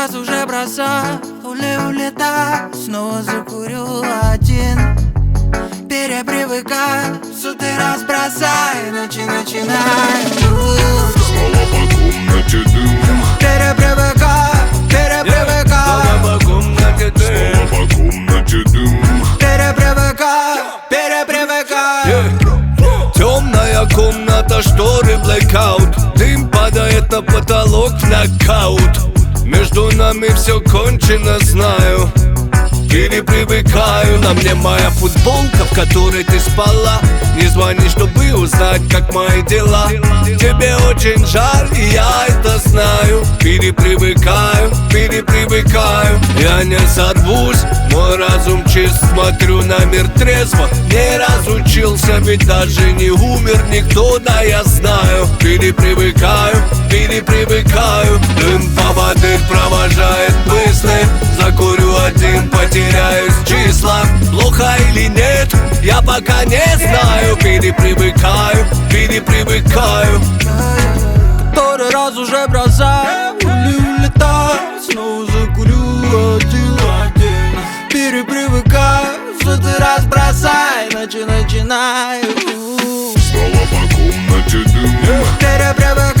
раз уже бросаю, улетаю, снова закурю один. Перепривыкаю, сотый раз бросаю, начинаю. Снова по комнате дым. Перепривыкаю. Снова по комнате дым. Снова по комнате дым. Перепривыкаю. Темная комната, шторы, blackout. Дым падает на потолок в нокаут. Между нами все кончено, знаю. Перепривыкаю, на мне моя футболка, в которой ты спала. Не звони, чтобы узнать, как мои дела. Тебе очень жаль, и я это знаю. Перепривыкаю. Я не сорвусь, мой разум чист. Смотрю на мир трезво, не разучился, ведь даже не умер никто, да я знаю. Перепривыкаю. Дым поводырь провожает мысли. Закурю один, потеряюсь в числах. Плохо или нет, я пока не знаю. Перепривыкаю. Который раз уже бросаю, улетаю, снова закурю один. Перепривыкаю, сотый раз бросай, начинаю. Снова по комнате дым. Перепривыкаю.